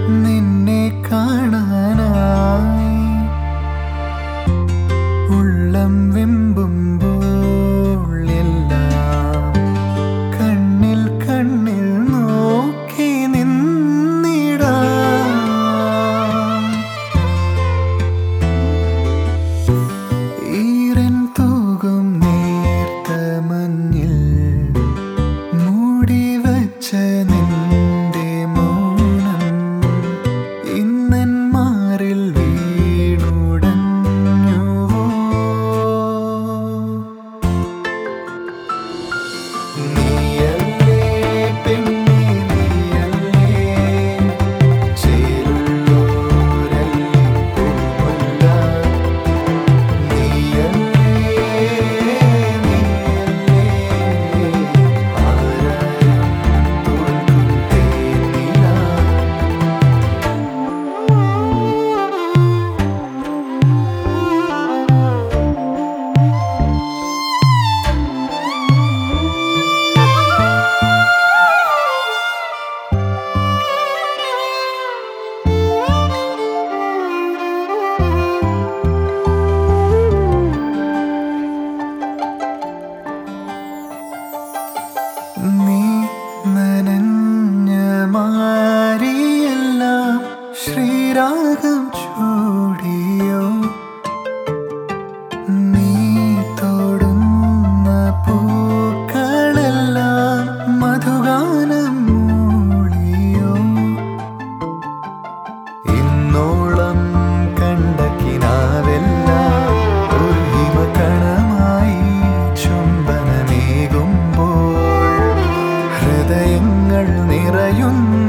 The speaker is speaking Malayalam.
നിന്നെ കാണാനായി ഉള്ളം വെമ്പുമ്പോൾ എല്ലാം കണ്ണിൽ കണ്ണിൽ നോക്കി നിന്നിടാം. ഈരൻ തൂകും നേർത്ത മഞ്ഞിൽ മൂടിവച്ച നിന്റെ മൗനം ഇന്നൻ മാറിൽ വീണുടഞ്ഞുവോ? നീയല്ലേ പെണ്ണേ, നീയല്ലേ ചേരുള്ളോരല്ലേ പൂമല്ല. നീയല്ലേ നീയല്ലേ ആരാരും തോൽക്കും തേനില. നീ നനഞ്ഞ മാരിയെല്ലാം ശ്രീരാഗം ചൂടിയോ? നീ തൊടുന്ന പൂക്കളെല്ലാം മധുഗാനം മൂളിയോ? ഇന്നോളം കണ്ട കിനാവെല്ലാം ഒരു ഹിമകണമായി ചുംബനമേകുമ്പോൾ ഹൃദയങ്ങൾ നിറയുന്നു.